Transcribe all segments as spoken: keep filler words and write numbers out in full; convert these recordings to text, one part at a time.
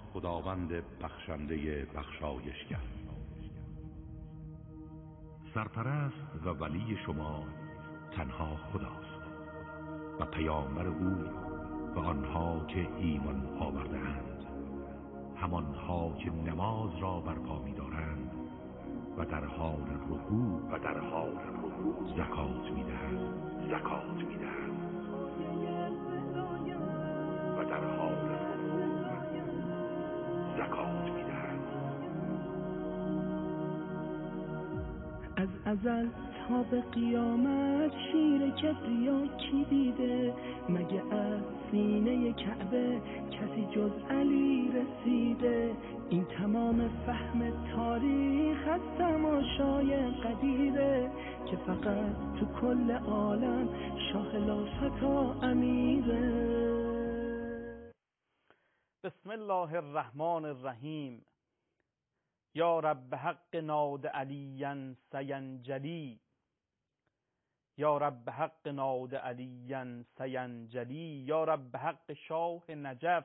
خداوند بخشنده بخشایشگر. سرپرست و ولی شما تنها خداست و پیامبر او و آنها که ایمان آورده اند، همانها که نماز را برپا می‌دارند و در حال رکوع و در حال رکوع زکات می‌دهند زکات می‌دهند و در حال رکوع زکات می‌دهند. از ازل تا به قیامت شیر کبریا کی دیده؟ مگه از سینه کعبه کسی جز علی رسیده؟ این تمام فهم تاریخ از تماشای قدیره که فقط تو کل عالم شاه لافتا امیره. بسم الله الرحمن الرحیم. یا رب حق ناد علیاً سینجلی، یا رب حق ناد علیاً سینجلی، یا رب حق شاه نجف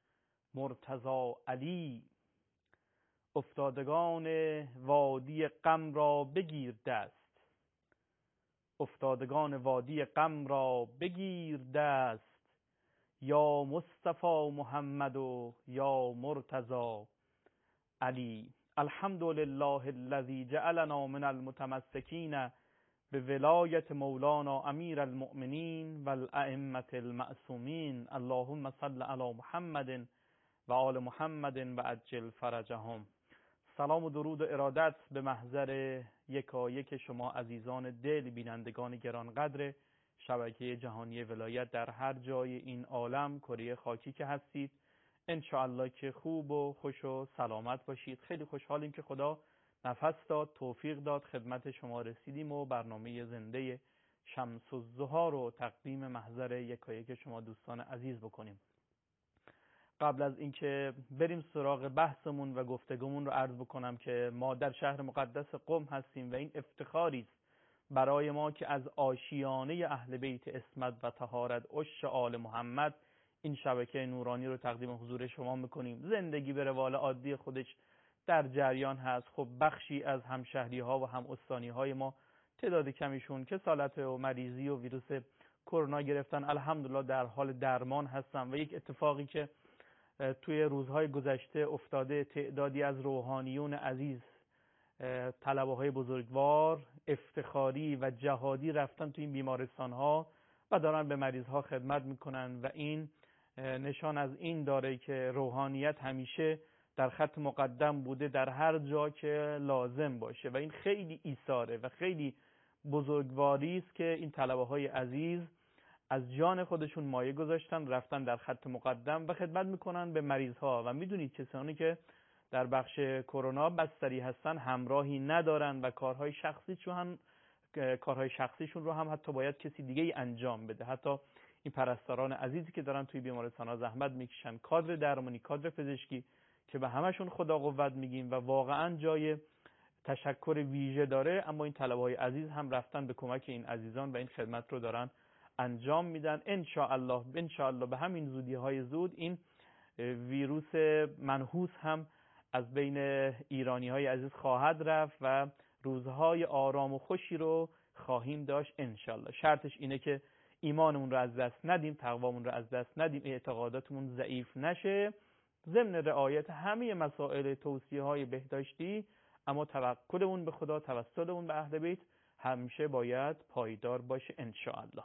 مرتضی علی. افتادگان وادی غم را بگیر دست، افتادگان وادی غم را بگیر دست، یا مصطفی محمد و یا مرتضی علی. الحمد لله الذي جعلنا من المتمسكين بولایت مولانا امیر المؤمنین و الائمة المعصومین. اللهم صل علی محمد و آل محمد و عجل فرجهم. سلام و درود و ارادت به محضر یکایک شما عزیزان دل، بینندگان گرانقدر شبکه جهانی ولایت در هر جای این عالم کره خاکی که هستید. انشاءالله که خوب و خوش و سلامت باشید. خیلی خوشحالیم که خدا نفس داد، توفیق داد، خدمت شما رسیدیم و برنامه زنده شمس الضحی رو تقدیم محضر یکایک شما دوستان عزیز بکنیم. قبل از اینکه بریم سراغ بحثمون و گفتگومون رو عرض بکنم که ما در شهر مقدس قم هستیم و این افتخاری است برای ما که از آشیانه اهل بیت عصمت و طهارت عش آل محمد این شبکه نورانی رو تقدیم حضور شما میکنیم. زندگی به روال عادی خودش در جریان هست. خب بخشی از همشهری ها و هم استانی های ما تعداد کمیشون کسالت و مریضی و ویروس کرونا گرفتن، الحمدلله در حال درمان هستن. و یک اتفاقی که توی روزهای گذشته افتاده، تعدادی از روحانیون عزیز، طلبه های بزرگوار افتخاری و جهادی رفتن توی این بیمارستان ها و دارن به مریض ها خدمت میکنن و این نشان از این داره که روحانیت همیشه در خط مقدم بوده در هر جا که لازم باشه و این خیلی ایثاره و خیلی بزرگواری است که این طلبه های عزیز از جان خودشون مایه گذاشتن، رفتن در خط مقدم و خدمت میکنن به مریض ها. و میدونید کسانی که در بخش کرونا بستری هستن همراهی ندارن و کارهای شخصیشون هم کارهای شخصیشون رو هم حتی باید کسی دیگه ای انجام بده. حتی این پرستاران عزیزی که دارن توی بیمارستان‌ها زحمت میکشن، کادر درمانی، کادر پزشکی که به همشون خدا قوت میگیم و واقعا جای تشکر ویژه داره، اما این طلبه‌های عزیز هم رفتن به کمک این عزیزان و این خدمت رو دارن انجام میدن. ان شاء الله ان شاء الله به همین زودی‌های زود این ویروس منحوس هم از بین ایرانی‌های عزیز خواهد رفت و روزهای آرام و خوشی رو خواهیم داشت ان شاء الله. شرطش اینه که ایمانمون رو از دست ندیم، تقوامون رو از دست ندیم، اعتقاداتمون ضعیف نشه، ضمن رعایت همه مسائل توصیه‌های بهداشتی، اما توکلمون به خدا، توسلمون به اهل بیت همیشه باید پایدار باشه ان شاء الله.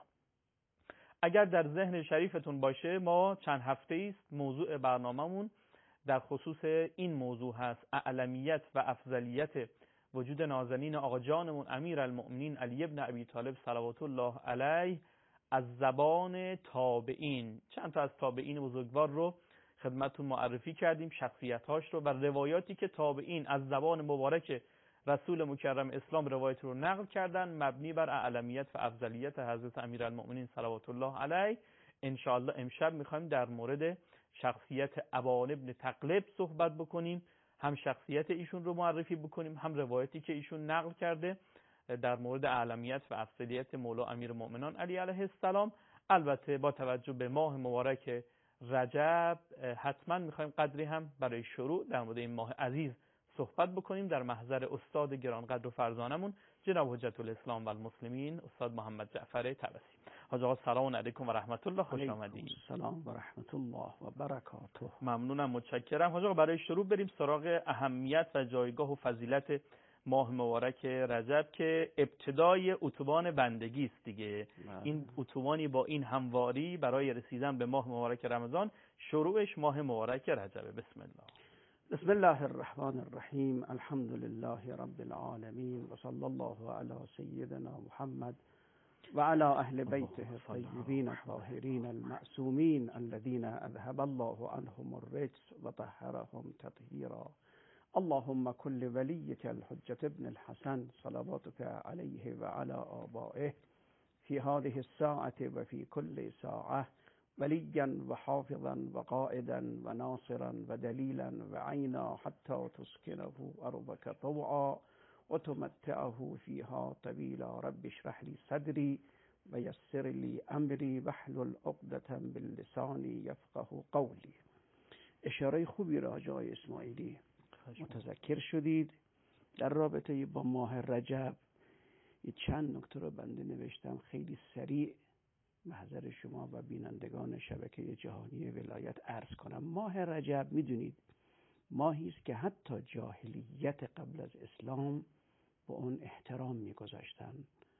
اگر در ذهن شریفتون باشه، ما چند هفته است موضوع برنامه‌مون در خصوص این موضوع هست: اعلمیت و افضلیت وجود نازنین آقا جانمون امیر المؤمنین علی ابن ابی طالب صلوات الله علیه از زبان تابعین. چند تا از تابعین بزرگوار رو خدمتتون معرفی کردیم، شخصیت‌هاش رو و روایاتی که تابعین از زبان مبارک رسول مکرم اسلام روایت رو نقل کردن مبنی بر اعلمیت و افضلیت حضرت امیرالمؤمنین صلوات الله علیه. ان شاء الله امشب می‌خوایم در مورد شخصیت ابان ابن تغلب صحبت بکنیم، هم شخصیت ایشون رو معرفی بکنیم، هم روایتی که ایشون نقل کرده در مورد اعلمیت و افضلیت مولا امیرالمؤمنین علی علیه السلام، البته با توجه به ماه مبارک رجب حتما میخوایم قدری هم برای شروع در مورد این ماه عزیز صحبت بکنیم در محضر استاد گرانقدر و فرزانمون جناب حجت الاسلام و المسلمین استاد محمد جعفر طبسی. حاج آقا سلام علیکم و رحمت الله، خوش آمدید. سلام و رحمت الله و برکاته. ممنونم، متشکرم. حاج آقا برای شروع بریم سراغ اهمیت و جایگاه و فضیلت ماه مبارک رجب که ابتدای اتوبان بندگی است دیگه. این اتوبانی با این همواری برای رسیدن به ماه مبارک رمضان، شروعش ماه مبارک رجبه. بسم الله. بسم الله الرحمن الرحیم. الحمد لله رب العالمین و صلی الله علی سیدنا محمد و علی اهل بیته الطیبین الطاهرین المعصومین الذین اذهب الله عنهم الرجس و طهرهم تطهیرا. اللهم كل وليك الحجة ابن الحسن صلواتك عليه وعلى آبائه في هذه الساعة وفي كل ساعة وليا وحافظا وقائدا وناصرا ودليلا وعينا حتى تسكنه أرضك طوعا وتمتعه فيها طويلا. رب اشرح لي صدري ويسر لي أمري واحلل عقدة من لساني يفقه قولي. اشاره خوبی را جای اسماعیلی متذکر شدید. در رابطه با ماه رجب یه چند نکته رو بنده نوشتم، خیلی سریع محضر شما و بینندگان شبکه جهانی ولایت عرض کنم. ماه رجب میدونید ماهی است که حتی جاهلیت قبل از اسلام با اون احترام میگذاشتن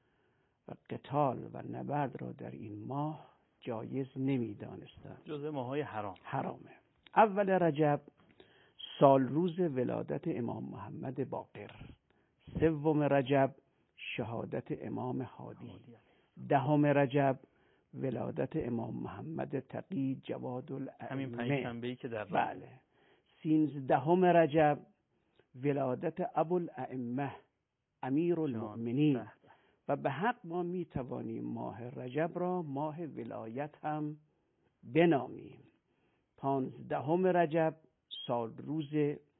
و قتال و نبرد را در این ماه جایز نمیدانستند، جزء ماهای حرام حرامه. اول رجب سال روز ولادت امام محمد باقر، سوم رجب شهادت امام هادی، دهم رجب ولادت امام محمد تقی جواد الائمه، همین پنجشنبه‌ای که در بله. سیزدهم رجب ولادت ابوالائمه امیر المؤمنین و به حق ما می توانیم ماه رجب را ماه ولایت هم بنامیم. پانزدهم رجب سال روز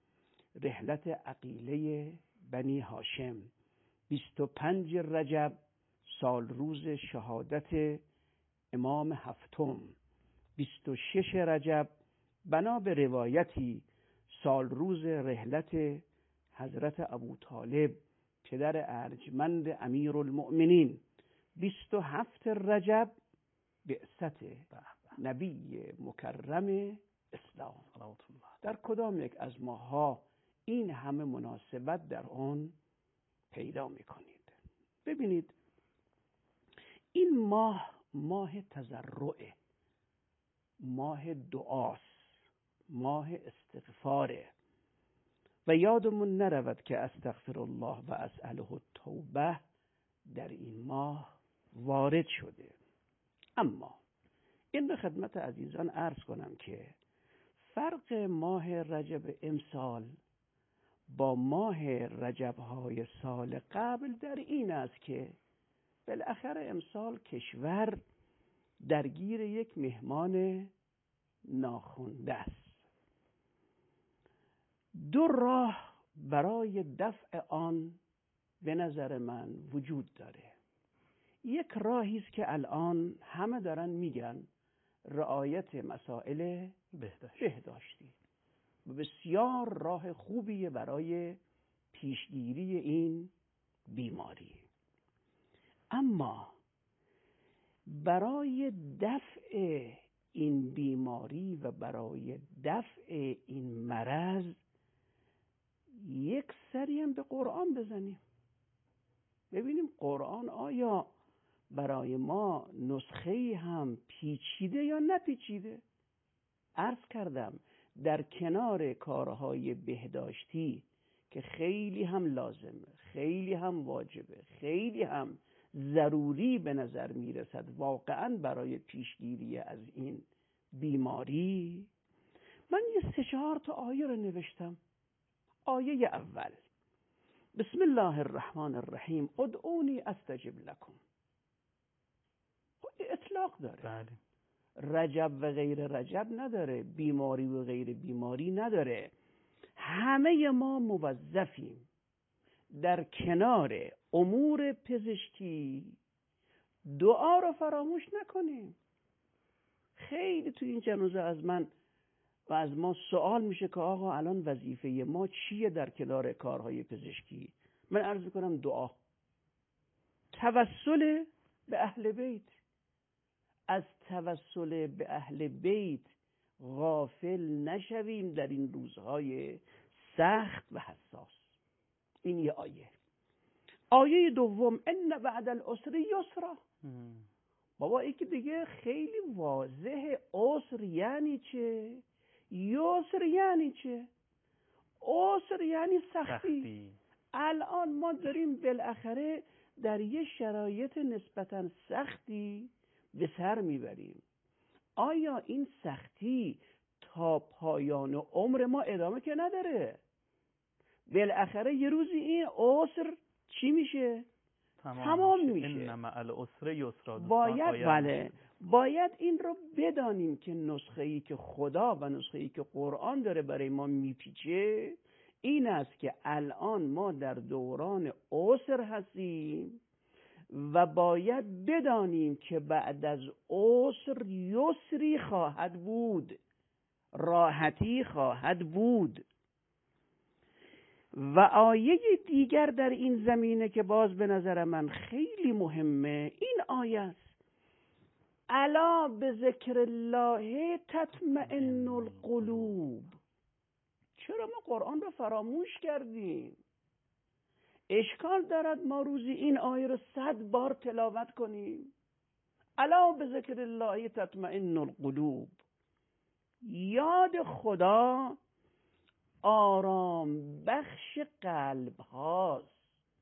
رحلت عقیله بنی هاشم، بیست و پنج رجب سال روز شهادت امام هفتم، بیست و شش رجب بنا به روایتی سال روز رحلت حضرت ابو طالب پدر ارجمند امیر المؤمنین، بیست و هفت رجب بعثت نبی مکرم اسلام. در کدام یک از ماها این همه مناسبت در آن پیدا میکنید؟ ببینید این ماه ماه تضرعه، ماه دعاست، ماه استغفاره و یادمون نرود که استغفر الله و اسأله التوبه در این ماه وارد شده. اما این به خدمت عزیزان عرض کنم که فرق ماه رجب امسال با ماه رجب‌های سال قبل در این است که بالاخره امسال کشور درگیر یک مهمان ناخوانده است. دو راه برای دفع آن به نظر من وجود داره. یک راهی است که الان همه دارن میگن رعایت مسائل بهداشتی و بسیار راه خوبیه برای پیشگیری این بیماری. اما برای دفع این بیماری و برای دفع این مرض یک سری هم به قرآن بزنیم، ببینیم قرآن آیا برای ما نسخه هم پیچیده یا نپیچیده. عرض کردم در کنار کارهای بهداشتی که خیلی هم لازمه، خیلی هم واجبه، خیلی هم ضروری به نظر میرسد واقعا برای پیشگیری از این بیماری، من یه سه چهار تا آیه رو نوشتم. آیه اول بسم الله الرحمن الرحیم ادعونی استجب لکم. اطلاق داره، بله. رجب و غیر رجب نداره، بیماری و غیر بیماری نداره. همه ما موظفیم در کنار امور پزشکی دعا رو فراموش نکنیم. خیلی تو این چند روزه از من و از ما سوال میشه که آقا الان وظیفه ما چیه در کنار کارهای پزشکی؟ من عرض میکنم دعا، توسل به اهل بیت. از توسل به اهل بیت غافل نشویم در این روزهای سخت و حساس. این یه آیه. آیه دوم، ان بعد العسر یسرا. بابا این که دیگه خیلی واضحه. عسر یعنی چه؟ یسر یعنی چه؟ عسر یعنی سختی. سختی. الان ما داریم بالاخره در یه شرایط نسبتاً سختی به سر میبریم. آیا این سختی تا پایان عمر ما ادامه که نداره؟ بالاخره یه روزی این عسر چی میشه؟ تمام, تمام میشه. ان مع العسر یسرا. باید بله باید این رو بدانیم که نسخه‌ای که خدا و نسخه‌ای که قرآن داره برای ما میپیچه این است که الان ما در دوران عسر هستیم و باید بدانیم که بعد از عسر یسری خواهد بود، راحتی خواهد بود. و آیه دیگر در این زمینه که باز به نظر من خیلی مهمه این آیه است: الا بذکر الله تطمئن القلوب. چرا ما قرآن رو فراموش کردیم؟ اشکال دارد ما روزی این آیه رو صد بار تلاوت کنیم؟ الا بذکر الله تطمئن القلوب. یاد خدا آرام بخش قلب هاست.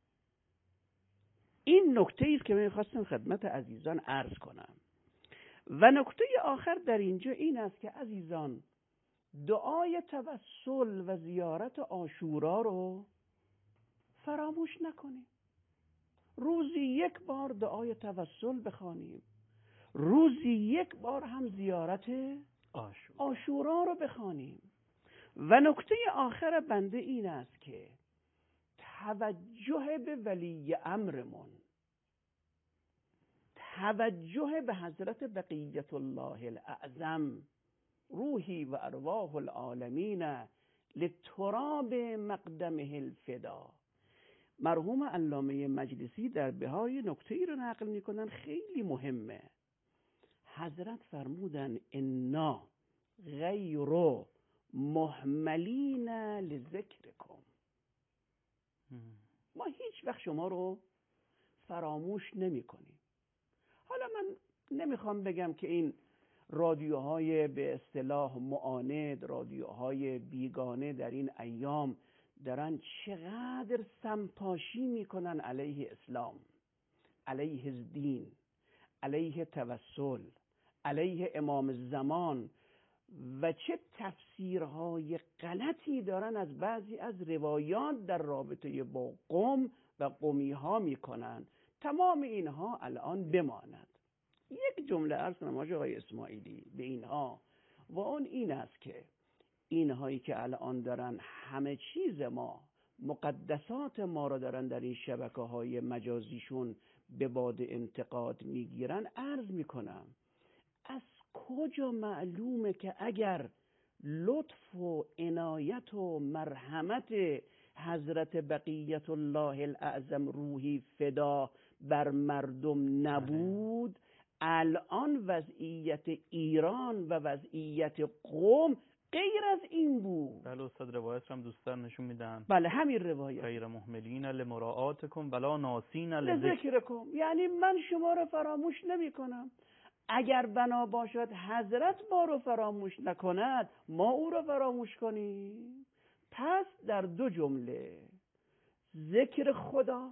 این نکته است که من خواستم خدمت عزیزان عرض کنم. و نکته آخر در اینجا این است که عزیزان دعای توسل و زیارت عاشورا رو فراموش نکنیم. روزی یک بار دعای توسل بخوانیم، روزی یک بار هم زیارت عاشورا رو بخوانیم. و نکته آخر بنده این است که توجه به ولی امرمون، توجه به حضرت بقیت الله الاعظم روحی و ارواح العالمین لتراب مقدمه الفدا. مرحوم علامه مجلسی در بهای نکته ای رو نقل میکنن خیلی مهمه. حضرت فرمودن انا غیر محملین لذکرکم. ما هیچ وقت شما رو فراموش نمی کنیم. حالا من نمیخوام بگم که این رادیوهای به اصطلاح معاند، رادیوهای بیگانه در این ایام دارن چقدر سمپاشی میکنن علیه اسلام، علیه دین، علیه توسل، علیه امام زمان و چه تفسیرهای غلطی دارن از بعضی از روایات در رابطه با قوم و قومی ها میکنن. تمام اینها الان بماند. یک جمله عرض کنم آقای اسماعیلی به اینها و اون این است که اینهایی که الان دارن همه چیز ما، مقدسات ما را دارن در این شبکه های مجازیشون به باد انتقاد میگیرن، عرض میکنم از کجا معلومه که اگر لطف و عنایت و مرحمت حضرت بقیت الله الاعظم روحی فدا بر مردم نبود، الان وضعیت ایران و وضعیت قوم غیر از این بود. بله استاد، روایت هم دوستان نشون میدن. بله همین روایت. غیر محملین لمراعاتکم ولا ناسین لذکرکم، یعنی من شما رو فراموش نمی کنم. اگر بنا باشد حضرت ما رو فراموش نکند، ما او رو فراموش کنیم. پس در دو جمله ذکر خدا،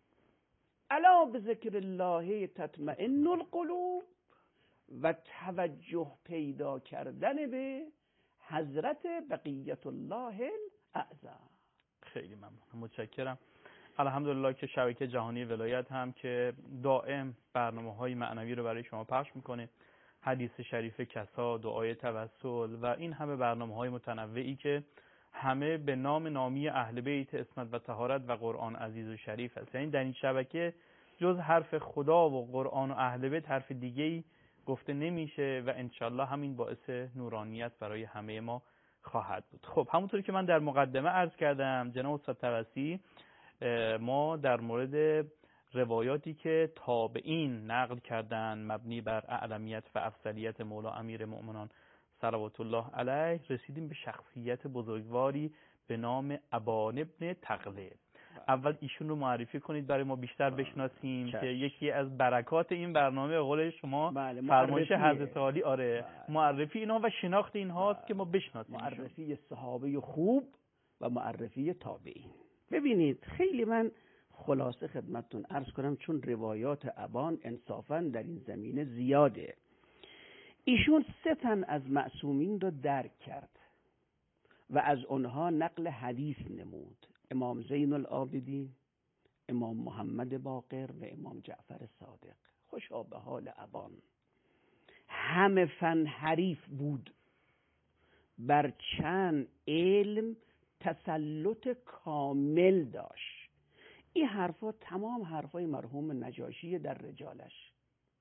الا بذکر الله تطمئن القلوب، و توجه پیدا کردن به حضرت بقیت الله الاعظم. خیلی ممنون، متشکرم. الحمدلله که شبکه جهانی ولایت هم که دائم برنامه‌های معنوی رو برای شما پخش میکنه، حدیث شریف کسا، دعای توسل و این همه برنامه‌های متنوعی که همه به نام نامی اهل بیت عصمت و طهارت و قرآن عزیز و شریف هست. یعنی در این شبکه جز حرف خدا و قرآن و اهل بیت حرف دیگه‌ای گفته نمیشه و انشالله همین باعث نورانیت برای همه ما خواهد بود. خب همونطوری که من در مقدمه عرض کردم جناب استاد توسی، ما در مورد روایاتی که تابعین نقل کردن مبنی بر اعلمیت و افضلیت مولا امیر مؤمنان صلوات الله علیه رسیدیم به شخصیت بزرگواری به نام ابان ابن تغلب. اول ایشون رو معرفی کنید برای ما بیشتر بشناسیم که یکی از برکات این برنامه به قول شما بله فرمایش حضرت عالی آره بله. معرفی اینها و شناخت اینهاست که ما بشناسیم. معرفی صحابه خوب و معرفی تابعین. ببینید خیلی من خلاصه خدمتتون عرض کنم چون روایات ابان انصافا در این زمینه زیاده. ایشون سه تن از معصومین رو درک کرد و از آنها نقل حدیث نمود: امام زین العابدین، امام محمد باقر و امام جعفر صادق. خوشا به حال ابان، همه فن حریف بود، بر چند علم تسلط کامل داشت. این حرفا تمام حرفای مرحوم نجاشی در رجالش.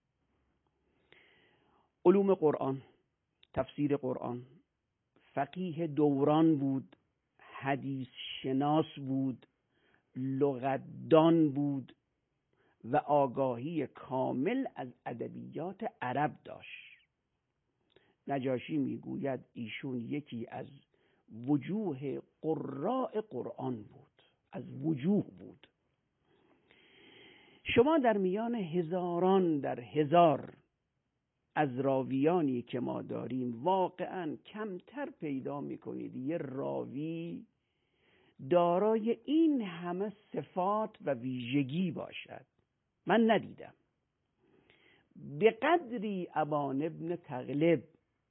علوم قرآن، تفسیر قرآن، فقیه دوران بود، حدیث شناس بود، لغتدان بود و آگاهی کامل از ادبیات عرب داشت. نجاشی میگوید ایشون یکی از وجوه قراء قرآن بود، از وجوه بود. شما در میان هزاران در هزار از راویانی که ما داریم واقعا کمتر پیدا میکنید یه راوی دارای این همه صفات و ویژگی باشد. من ندیدم. به قدری ابان ابن تغلب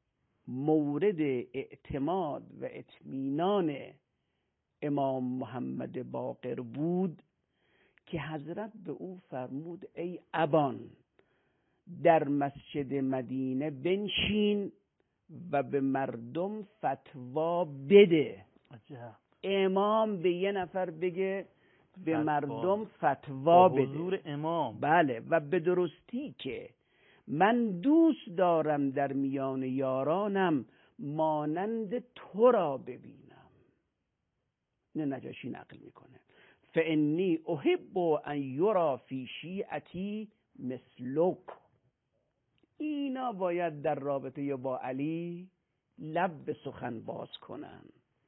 مورد اعتماد و اطمینان امام محمد باقر بود که حضرت به او فرمود: ای ابان، در مسجد مدینه بنشین و به مردم فتوا بده. عجب. امام به یه نفر بگه به فتوا. مردم فتوا بده. حضور امام. بله، و به درستی که من دوست دارم در میان یارانم مانند تو را ببینم. نه نجاشی نقل میکنه: فانی احب ان یرا فی شیعتی مثلک. اینا باید در رابطه با علی لب به سخن باز کنن.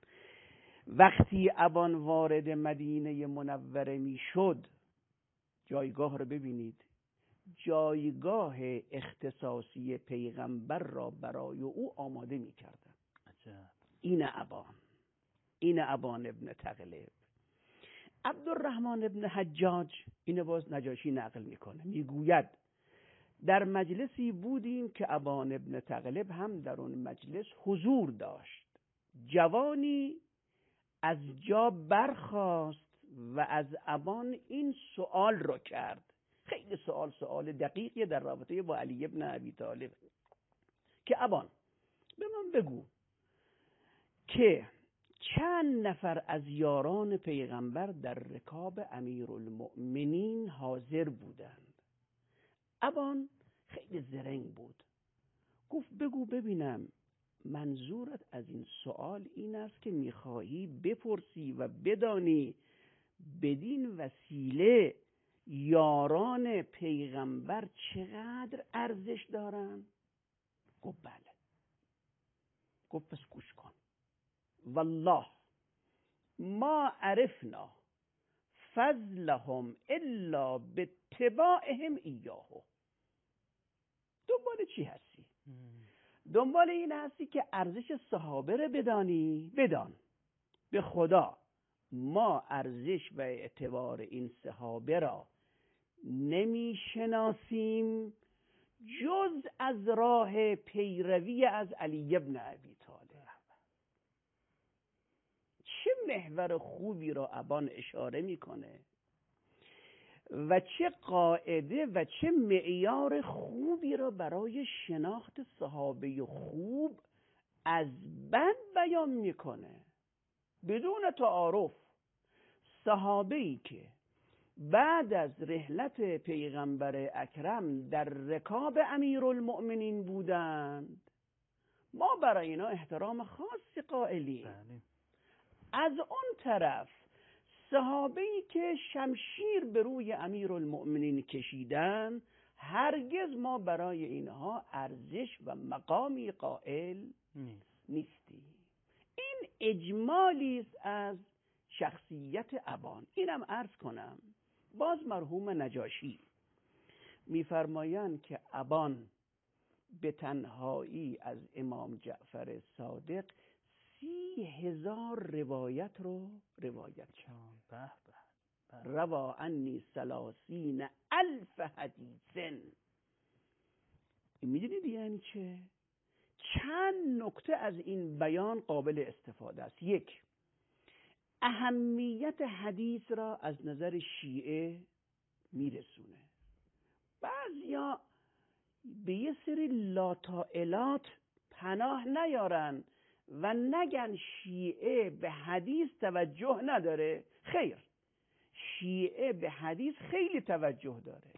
وقتی ابان وارد مدینه منوره می شد، جایگاه رو ببینید، جایگاه اختصاصی پیغمبر را برای او آماده می کردن. این ابان این ابان ابن تغلب. عبدالرحمن ابن حجاج، این باز نجاشی نقل میکنه، میگوید در مجلسی بودیم که ابان ابن تغلب هم در اون مجلس حضور داشت. جوانی از جا برخاست و از ابان این سوال رو کرد. خیلی سوال سوال دقیقی در رابطه با علی ابن ابی طالب که ابان به من بگو که چند نفر از یاران پیغمبر در رکاب امیرالمؤمنین حاضر بودند. ابان خیلی زرنگ بود، گفت بگو ببینم منظورت از این سوال این است که میخواهی بپرسی و بدانی بدین وسیله یاران پیغمبر چقدر ارزش دارن؟ گفت بله. گفت پس گوش کن. والله ما عرفنا فضلهم الا باتباعهم ایاه. دنبال چی هستی؟ دنبال این هستی که ارزش صحابه رو بدانی؟ بدان. به خدا ما ارزش و اعتبار این صحابه را نمیشناسیم جز از راه پیروی از علی ابن ابی طالب. چه محور خوبی را ابان اشاره میکنه و چه قاعده و چه معیار خوبی را برای شناخت صحابه خوب از بد بیان میکنه. بدون تعارف، صحابه‌ای که بعد از رحلت پیغمبر اکرم در رکاب امیرالمؤمنین بودند، ما برای اینا احترام خاصی قائلیم. از اون طرف صحابه‌ای که شمشیر به روی امیرالمؤمنین کشیدن، هرگز ما برای اینها ارزش و مقامی قائل نیستیم. این اجمالی است از شخصیت ابان. اینم عرض کنم، باز مرحوم نجاشی میفرمایند که ابان به تنهایی از امام جعفر صادق سی هزار روایت رو روایت کرد. روا عنی ثلاثین الف حدیثن. میدونید یعنی چه؟ چند نکته از این بیان قابل استفاده است. یک، اهمیت حدیث را از نظر شیعه میرسونه. بعضیا به یه سری لاطائلات پناه نیارن و نگن شیعه به حدیث توجه نداره. خیر، شیعه به حدیث خیلی توجه داره.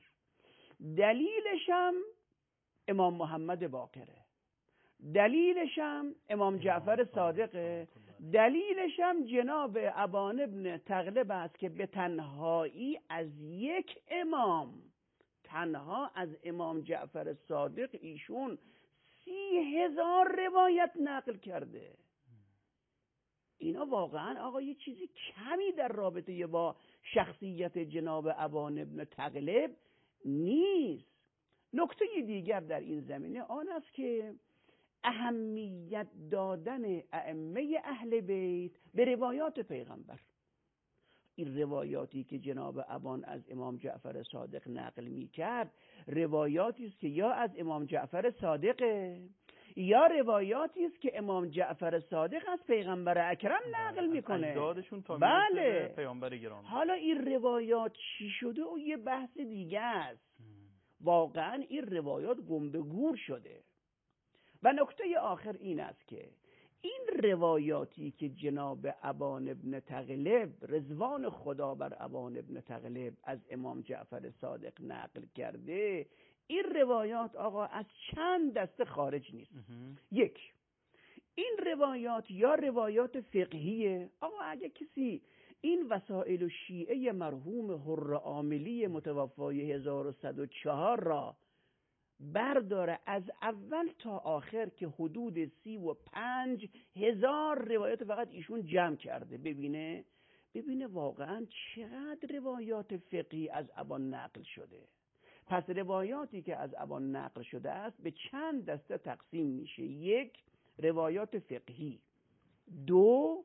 دلیلش هم امام محمد باقره، دلیلش هم امام جعفر صادقه، دلیلش هم جناب ابان ابن تغلب است که به تنهایی از یک امام، تنها از امام جعفر صادق ایشون سی هزار روایت نقل کرده. اینا واقعا آقا یه چیزی کمی در رابطه با شخصیت جناب ابان ابن تغلب نیست. نکته دیگر در این زمینه آن است که اهمیت دادن ائمه اهل بیت به روایات پیغمبر. این روایاتی که جناب ابان از امام جعفر صادق نقل می کرد، روایاتی است که یا از امام جعفر صادقه یا روایاتی است که امام جعفر صادق از پیغمبر اکرم نقل میکنه. اجدادشون تا بله. پیامبر گرامی. حالا این روایات چی شده و یه بحث دیگه است. واقعا این روایات گم به گور شده. و نکته آخر این است که این روایاتی که جناب ابان ابن تغلب، رضوان خدا بر ابان ابن تغلب، از امام جعفر صادق نقل کرده، این روایات آقا از چند دسته خارج نیست. یک، این روایات یا روایات فقهیه. آقا اگه کسی این وسائل شیعه مرحوم حر عاملی متوفای هزار و صد و چهار را برداره از اول تا آخر که حدود سی و پنج هزار روایت فقط ایشون جمع کرده، ببینه ببینه واقعا چقدر روایات فقهی از ابان نقل شده. پس روایاتی که از ابان نقل شده است به چند دسته تقسیم میشه. یک، روایات فقهی. دو،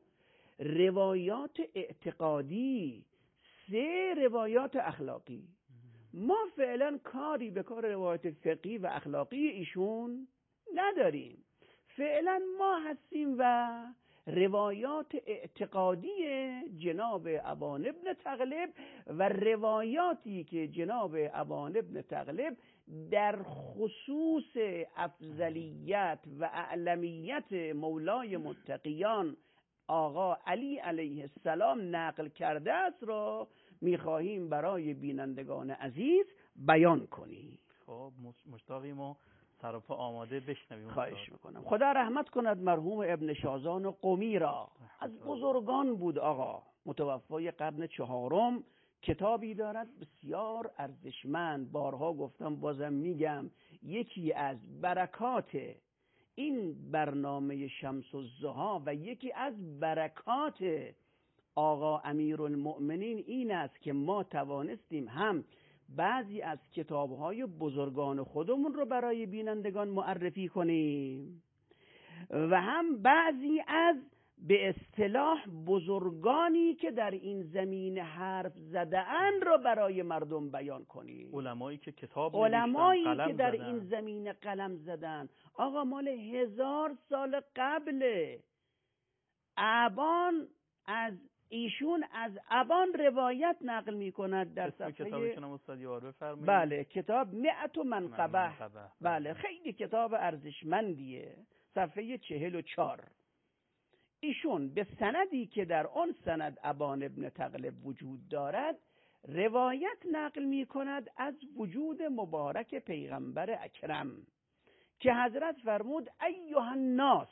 روایات اعتقادی. سه، روایات اخلاقی. ما فعلا کاری به کار روایت فقهی و اخلاقی ایشون نداریم. فعلا ما هستیم و روایات اعتقادی جناب ابان ابن تغلب و روایاتی که جناب ابان ابن تغلب در خصوص افضلیت و اعلمیت مولای متقیان آقا علی علیه السلام نقل کرده است را میخواهیم برای بینندگان عزیز بیان کنیم. خب مشتاقیم و سراپا آماده بشنویم. خواهش میکنم. خدا رحمت کند مرحوم ابن شازان و قمی را. از بزرگان بود آقا، متوفای قرن چهارم. کتابی دارد بسیار ارزشمند، بارها گفتم بازم میگم، یکی از برکات این برنامه شمس الضحی و یکی از برکات آقا امیرالمؤمنین این است که ما توانستیم هم بعضی از کتاب‌های بزرگان خودمون رو برای بینندگان معرفی کنیم و هم بعضی از به اصطلاح بزرگانی که در این زمینه حرف زده‌اند را برای مردم بیان کنیم. علمایی که کتاب علمایی نوشتن، که در زدن. این زمینه قلم زدن. آقا مال هزار سال قبله. ابان از ایشون از ابان روایت نقل می کند در صفحه کتابشون هم استاد یار بفرمایید. بله، کتاب مئت منقبه. منقبه. بله، خیلی کتاب ارزشمندیه. صفحه چهل و چار. ایشون به سندی که در آن سند ابان ابن تغلب وجود دارد روایت نقل می کند از وجود مبارک پیغمبر اکرم که حضرت فرمود ایها الناس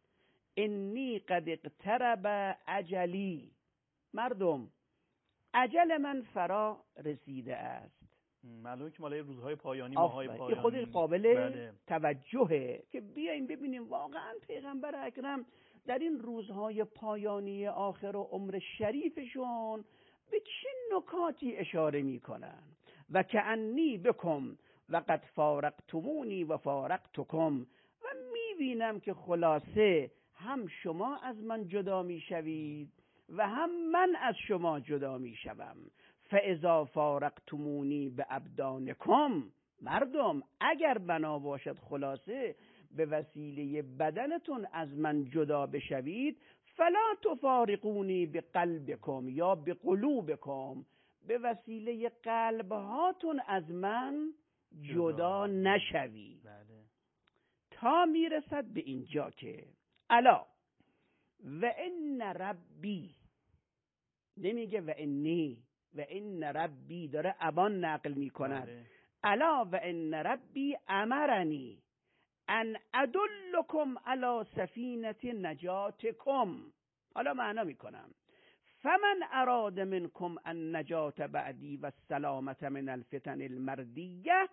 انی قد اقترب اجلی، مردم اجل من فرا رسیده است. معلومه که مالای روزهای پایانی، ماهای پایانی، خود قابل بله. توجهه که بیاییم ببینیم واقعا پیغمبر اکرم در این روزهای پایانی آخر و عمر شریفشون به چه نکاتی اشاره میکنن. و کأنی بکم و قد فارقتمونی و فارقتکم، و میبینم که خلاصه هم شما از من جدا میشوید و هم من از شما جدا میشوم. فاذا فارقتمونی به ابدانکم، مردم اگر بنا باشد خلاصه به وسیله بدنتون از من جدا بشوید، فلا تفارقونی به قلبکم یا به قلوبکم، به وسیله قلبهاتون از من جدا نشوید. بله. تا میرسد به اینجا که الا و ان ربی، نمیگه و انی، و ان ربی داره ابان نقل میکند. بله. الا و ان ربی امرنی ان ادلکم علی سفینه نجاتکم. حالا معنا میکنم فمن اراد منکم النجات بعدی و السلامت من الفتن المردیه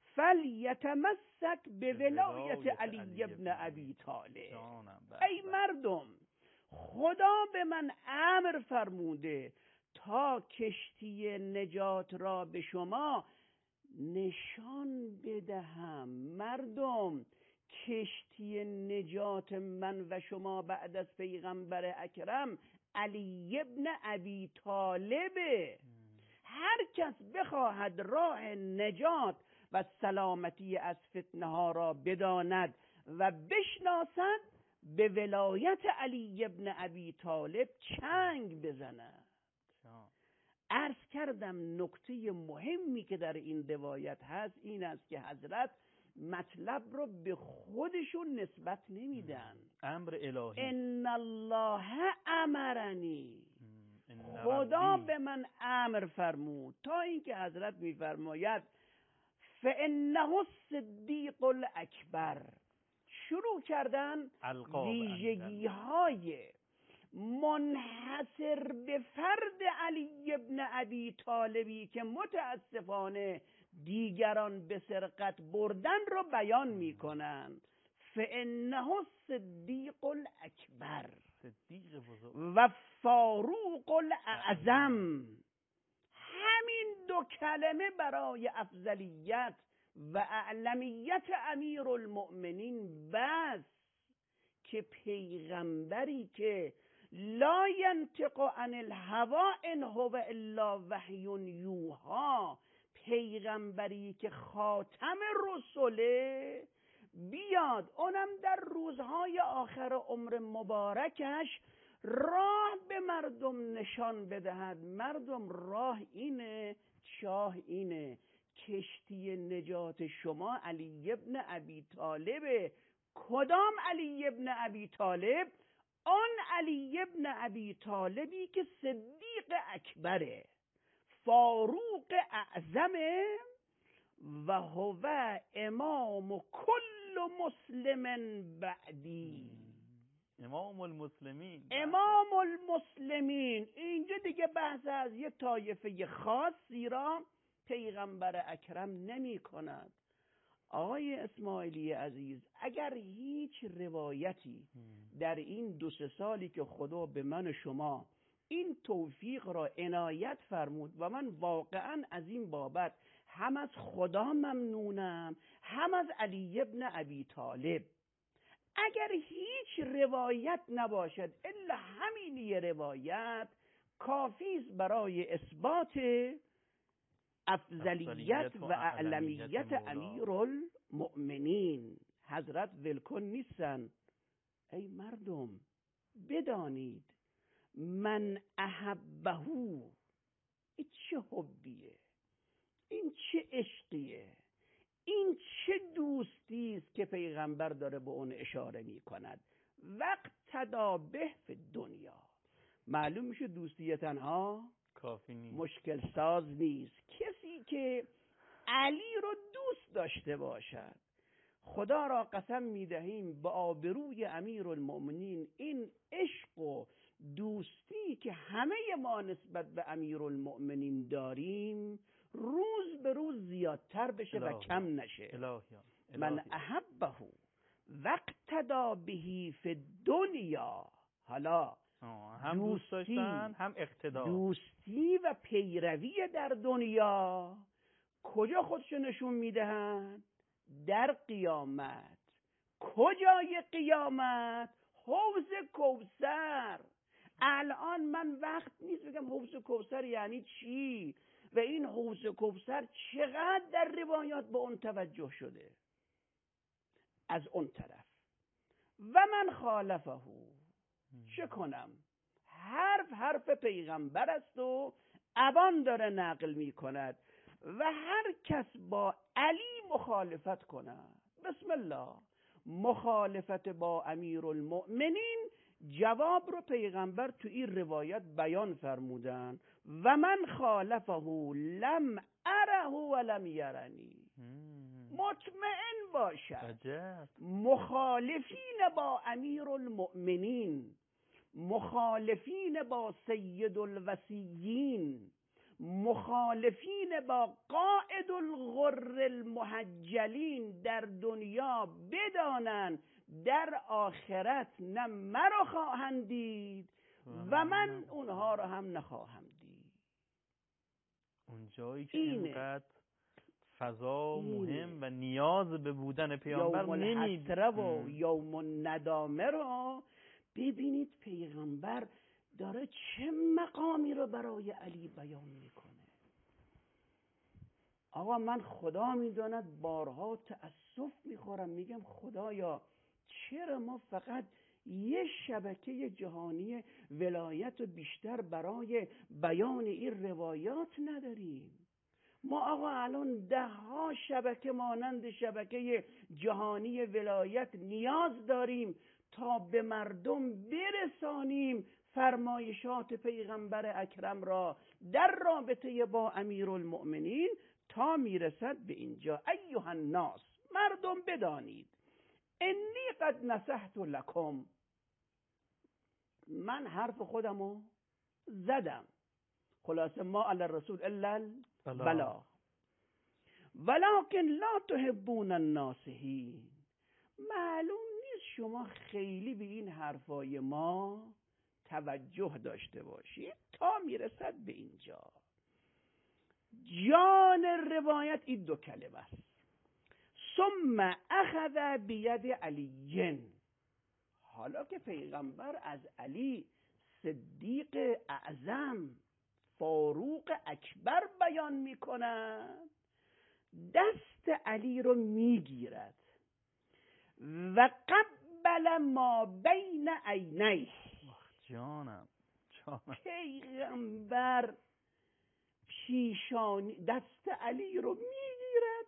فلیتمسک به ولایت علی ابن ابی طالب. ای مردم، خدا به من امر فرموده تا کشتی نجات را به شما نشان بدهم. مردم، کشتی نجات من و شما بعد از پیغمبر اکرم علی ابن ابی طالبه. هر کس بخواهد راه نجات و سلامتی از فتنه ها را بداند و بشناسد، به ولایت علی ابن ابی طالب چنگ بزند. عرض کردم نکته مهمی که در این روایت هست این است که حضرت مطلب رو به خودشون نسبت نمیدن. امر الهی. ان الله امرنی، خدا به من امر فرمود، تا اینکه حضرت میفرماید فانه الصدیق الاکبر. شروع کردن ویژگی های منحصر به فرد علی ابن ابی طالبی که متاسفانه دیگران به سرقت بردن رو بیان میکنند. فانه الصدیق الاکبر و فاروق الاعظم. همین دو کلمه برای افضلیت و اعلمیت امیر المؤمنین بس که پیغمبری که لا ینطق عن الهوا ان هو الا وحی یوحی، پیغمبری که خاتم رسوله، بیاد اونم در روزهای آخر عمر مبارکش راه به مردم نشان بدهد. مردم راه اینه، چاه اینه، کشتی نجات شما علی ابن ابی طالبه. کدام علی ابن ابی طالب؟ آن علی ابن ابی طالبی که صدیق اکبره، فاروق اعظمه، و هو امام کل مسلم بعدی. امام المسلمین. امام المسلمین. اینجا دیگه بحث از یک طایفه خاصی را پیغمبر اکرم نمی کند. آقای اسماعیلی عزیز، اگر هیچ روایتی در این دو سه سالی که خدا به من و شما این توفیق را عنایت فرمود و من واقعا از این بابت هم از خدا ممنونم هم از علی ابن ابی طالب، اگر هیچ روایت نباشد الا همین یه روایت کافی است برای اثبات افضلیت و اعلمیت امیرالمؤمنین. حضرت ولکن نیستن. ای مردم، بدانید من احبه، این چه حبیه، این چه عشقیه، این چه دوستی است که پیغمبر داره به اون اشاره می کند. وقت تدا به فی دنیا. معلوم میشه دوستی تنها کافی نیست. مشکل ساز نیست. کسی که علی رو دوست داشته باشد، خدا را قسم میدهیم به آبروی امیرالمؤمنین این عشق و دوستی که همه ما نسبت به امیرالمؤمنین داریم روز به روز زیادتر بشه و کم نشه. الهی. من احبه وقتدا بهی فی الدنیا. حالا هم دوست داشتن هم اقتدا، دوستی و پیروی در دنیا کجا خودشو نشون میدهن؟ در قیامت. کجای قیامت؟ حوض کوثر. الان من وقت نیست بگم حوض کوثر یعنی چی و این حوض کوثر چقدر در روایات به اون توجه شده. از اون طرف و من خالفه، چه کنم؟ حرف حرف پیغمبر است و ابان داره نقل می کند و هر کس با علی مخالفت کند، بسم الله، مخالفت با امیرالمؤمنین، جواب رو پیغمبر تو این روایت بیان فرمودن و من خالفه لم اره ولم یرنی. مطمئن باشد مخالفین با امیرالمؤمنین، مخالفین با سید الوصیین، مخالفین با قائد الغر المحجلین در دنیا بدانند در آخرت نه مرا خواهند دید و من اونها را هم نخواهم دید. اون جایی که اینقدر فضا مهم و نیاز به بودن پیامبر نمی‌بینید. یوم الحسره و یوم ندامه رو ببینید پیغمبر داره چه مقامی رو برای علی بیان میکنه. آقا من خدا میداند بارها تأسف میخورم، میگم خدایا چرا ما فقط یه شبکه جهانی ولایت و بیشتر برای بیان این روایات نداریم؟ ما آقا الان ده ها شبکه مانند شبکه جهانی ولایت نیاز داریم تا به مردم برسانیم فرمایشات پیغمبر اکرم را در رابطه با امیرالمؤمنین تا میرسد به اینجا. ایها الناس، مردم بدانید، انی قد نصحت لکم، من حرف خودمو زدم، خلاصه ما علی الرسول الا بلا ولکن لا تحبون الناصحین. معلوم نیست شما خیلی به این حرفای ما توجه داشته باشید تا میرسد به اینجا. جان روایت این دو کلمه است. ثم اخذ بید علی. حالا که پیغمبر از علی صدیق اعظم فاروق اکبر بیان میکنند، دست علی رو میگیرد و قبل ما بین عینیه. جانم جانم پیغمبر پیشانی دست علی رو میگیرد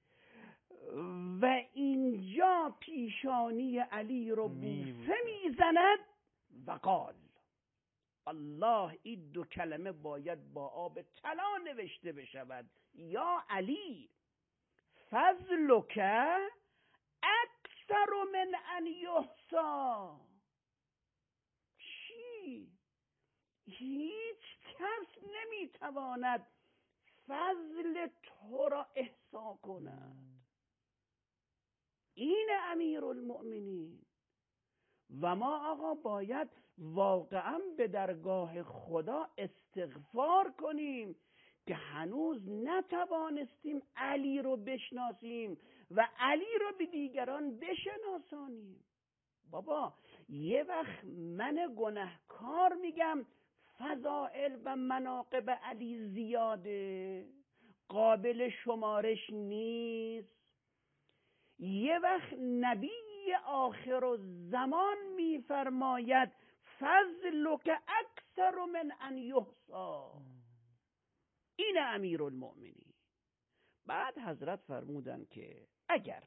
و اینجا پیشانی علی رو بوسه میزند و قال، الله این دو کلمه باید با آب طلا نوشته بشود، یا علی فضلک اکثر من ان یحصی. چی؟ هیچ کس نمیتواند فضل تو را احصا کند. این امیرالمؤمنین. و ما آقا باید واقعا به درگاه خدا استغفار کنیم که هنوز نتوانستیم علی رو بشناسیم و علی رو به دیگران بشناسانیم. بابا یه وقت من گناهکار میگم فضائل و مناقب علی زیاده، قابل شمارش نیست. یه وقت نبی آخر و زمان میفرماید فضلک اکثر من ان یحصی. این امیرالمؤمنین. بعد حضرت فرمودن که اگر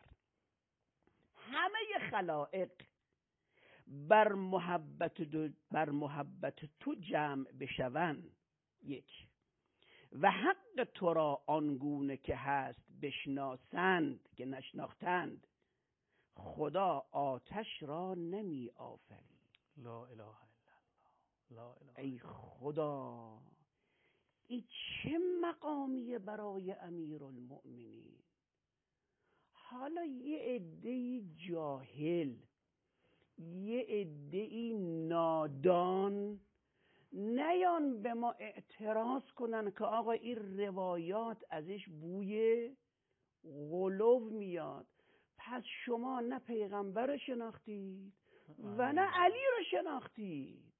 همه خلائق بر محبت دو بر محبت تو جمع بشوند، یک. و حق تو را آنگونه که هست بشناسند که نشناختند، خدا آتش را نمی آفرید. لا اله الا الله. لا اله. ای خدا، این چه مقامیه برای امیرالمؤمنین. حالا یه عده جاهل، یه عده نادان نیان به ما اعتراض کنن که آقا این روایات ازش بوی غلو میاد، پس شما نه پیغمبر رو شناختید و نه علی رو شناختید.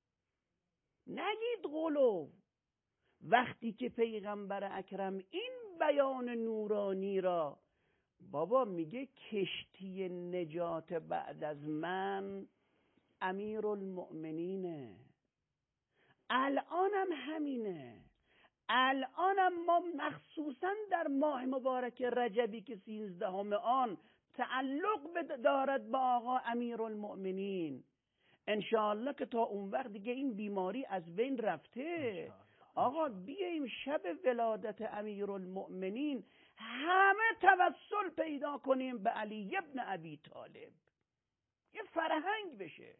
نگید غلو. وقتی که پیغمبر اکرم این بیان نورانی را، بابا میگه کشتی نجات بعد از من امیرالمؤمنینه، الانم همینه. الانم ما مخصوصا در ماه مبارک رجبی که سیزدهم آن تعلق دارد با آقا امیرالمؤمنین، انشاءالله که تا اون وقت دیگه این بیماری از بین رفته. آقا بیاییم شب ولادت امیرالمؤمنین همه توسل پیدا کنیم به علی ابن ابی طالب. یه فرهنگ بشه،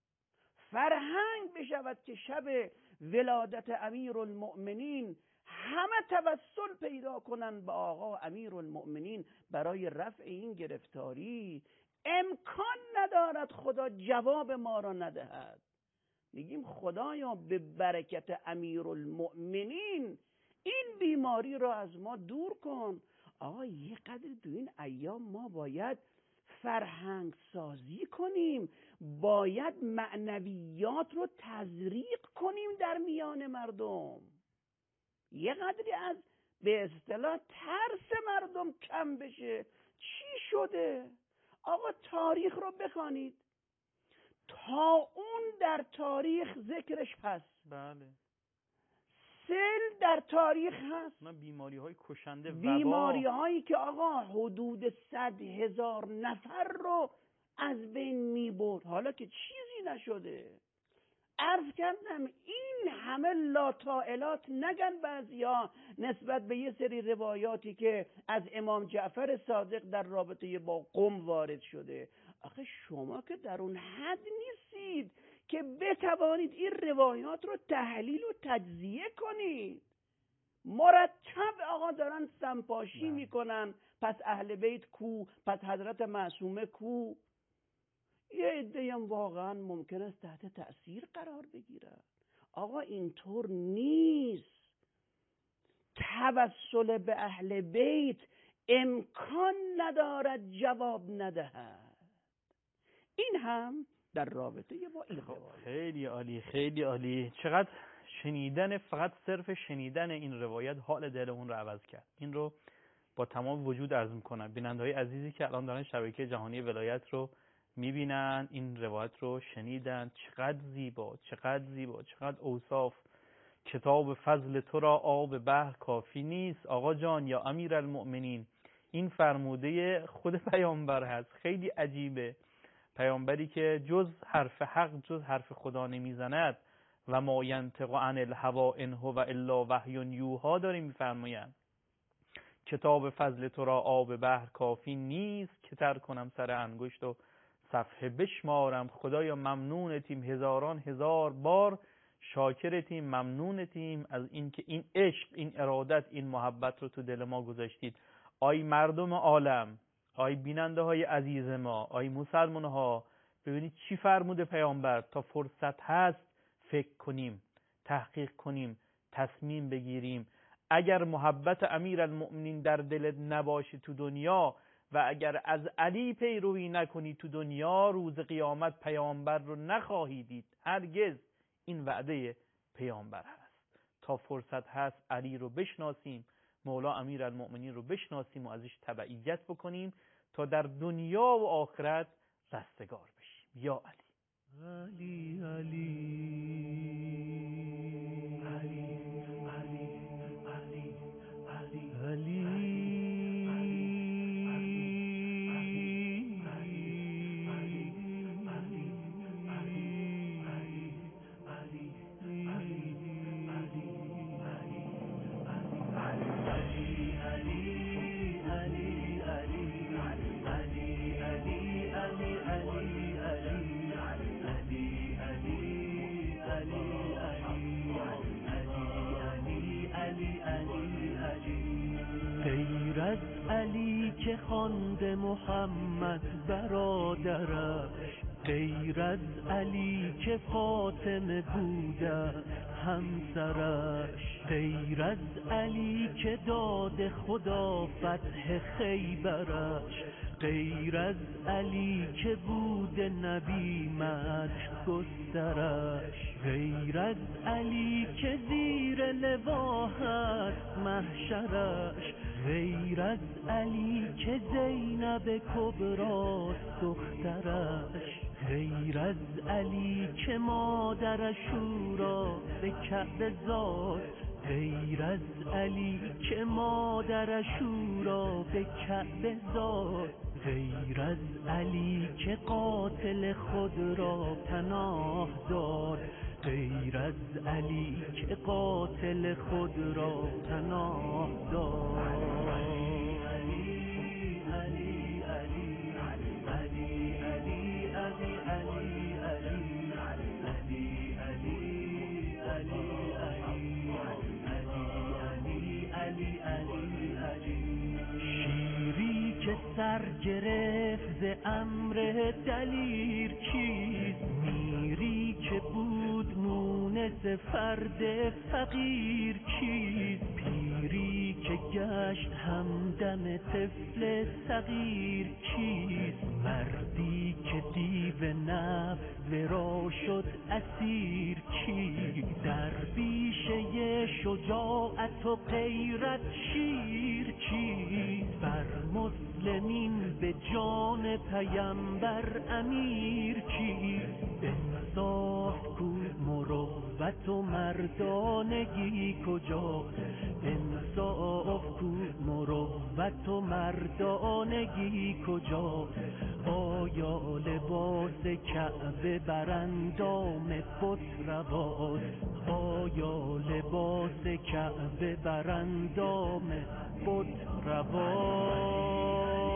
فرهنگ بشود که شب ولادت امیرالمؤمنین همه توسل پیدا کنن به آقا امیرالمؤمنین برای رفع این گرفتاری. امکان ندارد خدا جواب ما را ندهد. میگیم خدایا به برکت امیرالمؤمنین این بیماری را از ما دور کن. آقا یه قدر تو این ایام ما باید فرهنگ سازی کنیم، باید معنویات رو تزریق کنیم در میان مردم. یه قدری از به اصطلاح ترس مردم کم بشه. چی شده؟ آقا تاریخ رو بخوانید، تا اون در تاریخ ذکرش هست. بله. سیل در تاریخ هست. نه بیماری های کشنده، بیماری هایی که آقا حدود صد هزار نفر رو از بین می برد، حالا که چیزی نشده. عرض کردم این همه لاتائلات نگن بعضیا نسبت به یه سری روایاتی که از امام جعفر صادق در رابطه با قم وارد شده. آخه شما که در اون حد نیستید که بتوانید این روایات رو تحلیل و تجزیه کنید. مرتب آقا دارن سمپاشی میکنن، پس اهل بیت کو، پس حضرت معصومه کو. یه عده هم واقعا ممکن است تحت تأثیر قرار بگیرن. آقا اینطور نیست. توسل به اهل بیت امکان ندارد جواب ندهد. این هم در رابطه با این روایت. خیلی عالی، خیلی عالی. چقدر شنیدن، فقط صرف شنیدن این روایت حال دلمون رو عوض کرد. این رو با تمام وجود عرض میکنم. بیننده‌های عزیزی که الان دارن شبکه جهانی ولایت رو میبینن، این روایت رو شنیدن، چقدر زیبا، چقدر زیبا، چقدر اوصاف. کتاب فضل تو را آب بحر کافی نیست. آقا جان یا امیرالمؤمنین، این فرموده خود پیامبر هست. خیلی عجیبه. پیامبری که جز حرف حق، جز حرف خدا نمیزند و ما ینطق عن الهوا ان هو الا وحی یوحی داره میفرمایند. کتاب فضل تو را آب بحر کافی نیست که تر کنم سر انگشت و صفحه بشمارم. خدایا ممنونتیم هزاران هزار بار، شاکرتیم، ممنونتیم از این که این عشق، این ارادت، این محبت رو تو دل ما گذاشتید. آی مردم عالم، آی بیننده های عزیز ما، آی مسلمان ها، ببینید چی فرموده پیامبر. تا فرصت هست فکر کنیم، تحقیق کنیم، تصمیم بگیریم. اگر محبت امیرالمؤمنین در دلت نباشه تو دنیا و اگر از علی پیروی نکنی تو دنیا، روز قیامت پیامبر رو نخواهی دید. هرگز. این وعده پیامبر هست. تا فرصت هست علی رو بشناسیم، مولا امیرالمؤمنین رو بشناسیم و ازش تبعیت بکنیم تا در دنیا و آخرت رستگار بشیم. یا علی. علی علی علی علی علی علی علی علی از علی که خوانده محمد برادرش، غیر از علی که فاطمه بوده همسرش، غیر از علی که داد خدا فتح خیبرش، غیر از علی که بود نبی مدح گسترش، غیر از علی که زیر لوا هست محشرش، غیر از علی که زینب کبراست دخترش، غیر از علی که مادرش شورا به کعبه زاد، غیر از علی که مادرش شورا به کعبه زاد، غیر از علی که قاتل خود را پناه داد، غیر از علی که قاتل خود را پناه داد. شیری که سر گرفت ز امر دلیر چیست، میری که بود مونس فرد فقیر چیست، پیری که گشت همدم طفل صغیر چیست، مردی که دیو نفس ورا شد اسیر چیست، درویشه شجاعت و غیرت شیر چیست، بر مسلمین به جان پیمبر امیر چیست، انصاف کو مروت و مردانگی کجاست، انصاف کو مروت و مردانگی کجاست، آیا لباس کعبه بر اندام بت رواست، آیا لباس کعبه بر اندام بت رواست.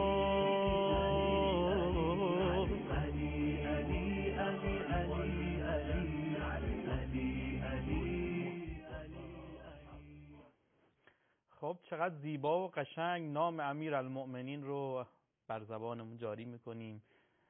علی علی علی علی علی علی علی علی. خب چقدر زیبا و قشنگ نام امیرالمؤمنین رو بر زبانمون جاری میکنیم.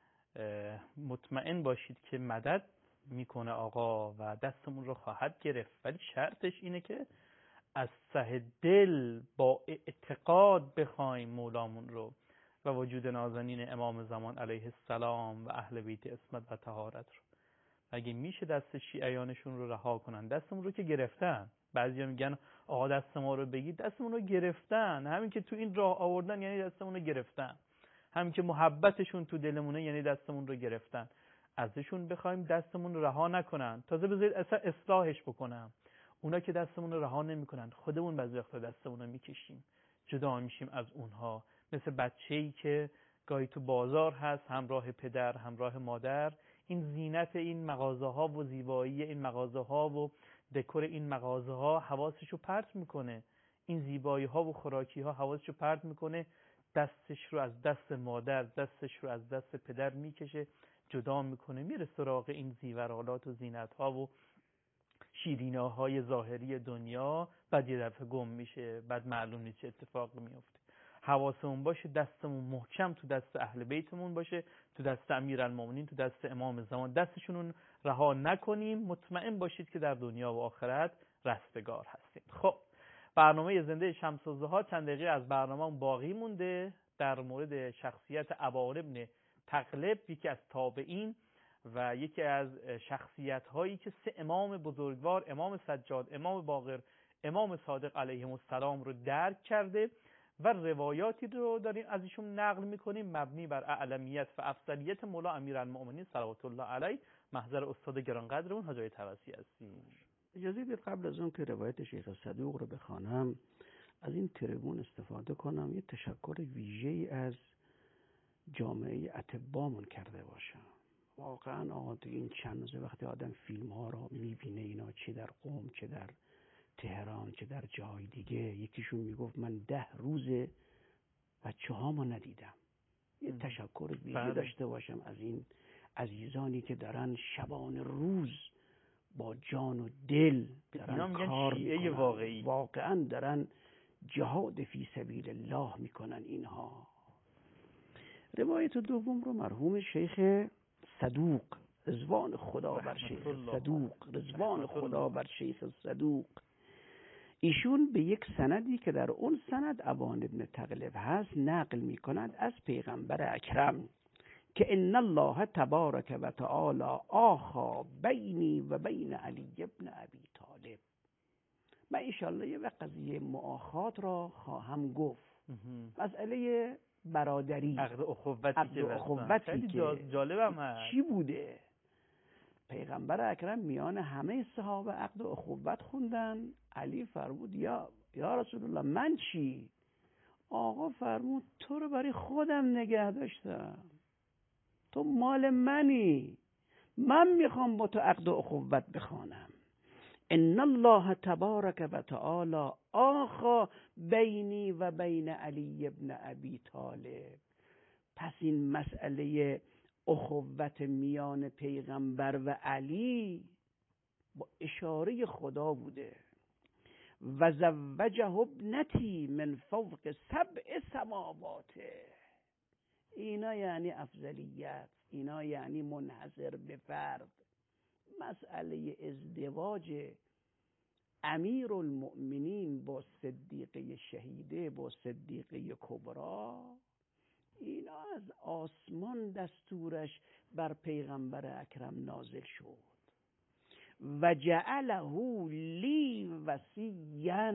مطمئن باشید که مدد میکنه آقا و دستمون رو خواهد گرفت، ولی شرطش اینه که از ته دل با اعتقاد بخوایم مولامون رو و وجود نازنین امام زمان علیه السلام و اهل بیت عصمت و طهارت رو. اگه میشه دست شیعیانشون رو رها کنن، دستمون رو که گرفتن. بعضیا میگن آقا دست ما رو بگید، دستمون رو گرفتن. همین که تو این راه آوردن یعنی دستمون رو گرفتن، همین که محبتشون تو دلمونه یعنی دستمون رو گرفتن. ازشون بخوایم دستمون رو رها نکنن، تازه بذارید اصلا اصلاحش بکنم. اونا که دستمون رو رها نمیکنن، خودمون بعضی وقتا دستمون رو میکشیم، جدا میشیم از اونها. مثل بچه‌ای که گاهی تو بازار هست همراه پدر همراه مادر، این زینت این مغازه ها و زیبایی این مغازه ها و دکور این مغازه ها حواسشو پرت میکنه، این زیبایی ها و خوراکی ها حواسشو پرت میکنه، دستش رو از دست مادر دستش رو از دست پدر میکشه، جدا میکنه، میره سراغ این زیورالات و زینت ها و شیریناهای ظاهری دنیا. بعد یه دفعه گم میشه، بعد معلوم نیست چه اتفاقی میفته. حواسمون باشه دستمون محکم تو دست اهل بیتمون باشه، تو دست امیرالمومنین، تو دست امام زمان، دستشون رها نکنیم. مطمئن باشید که در دنیا و آخرت رستگار هستیم. خب برنامه زنده شمس الضحی چند دقیقه از برنامه باقی مونده در مورد شخصیت ابان ابن تغلب، یکی از تابعین و یکی از شخصیت هایی که سه امام بزرگوار، امام سجاد، امام باقر، امام صادق علیهم السلام رو درک کرده و روایاتی رو داریم از ایشون نقل میکنیم مبنی بر اعلمیت و افضلیت مولا امیرالمؤمنین صلوات الله علیه. محضر استاد گرانقدرمون حاج آقای طبسی هستیم. اجازه بدید قبل از اون که روایت شیخ صدوق رو بخوانم از این تریبون استفاده کنم، یه تشکر ویژه‌ای از جامعه اطباءمون کرده باشم. واقعا آقا تو این چند روزه وقتی آدم فیلم ها رو میبینه، اینا چه در قم چه در تهران چه در جای دیگه، یکیشون میگفت من ده روز بچه هامو ندیدم. یه تشکر ویژه داشته باشم از این عزیزانی که دارن شبان روز با جان و دل دارن کار میکنن، واقعی واقعا دارن جهاد فی سبیل الله میکنن اینها. روایت دوم رو مرحوم شیخ صدوق رضوان خدا بر شیخ صدوق رضوان خدا بر شیخ صدوق ایشون به یک سندی که در اون سند ابان ابن تغلب هست نقل میکند از پیغمبر اکرم که ان الله تبارک و تعالی آخا بینی و بین علی ابن ابی طالب. من انشالله یه وقت قضیه مؤاخات را خواهم گفت، مسئله برادری، عقد اخوتی که اخوتی خیلی که جالبم هست. چی بوده؟ پیغمبر اکرم میان همه صحابه عقد اخوت خوندن. علی فرمود یا یا رسول الله من چی؟ آقا فرمود تو رو برای خودم نگه داشتم، تو مال منی، من میخوام با تو عقد اخوت بخوانم. ان الله تبارک و تعالی آخا بینی و بین علی ابن ابی طالب. پس این مسئله اخوت میان پیغمبر و علی با اشاره خدا بوده. و زوجه ابنتی من فوق سبع سماوات. اینا یعنی افضلیت، اینا یعنی منحصر به فرد. مسئله ازدواج امیر المؤمنین با صدیقه شهیده با صدیقه کبرا، اینا از آسمان دستورش بر پیغمبر اکرم نازل شد. و جعله لی وصیا.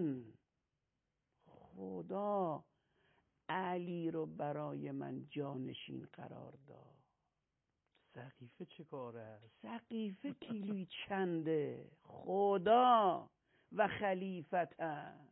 خدا علی رو برای من جانشین قرار داد. سقیفه چه کاره؟ سقیفه کیلویی چنده؟ خدا و خلیفتن.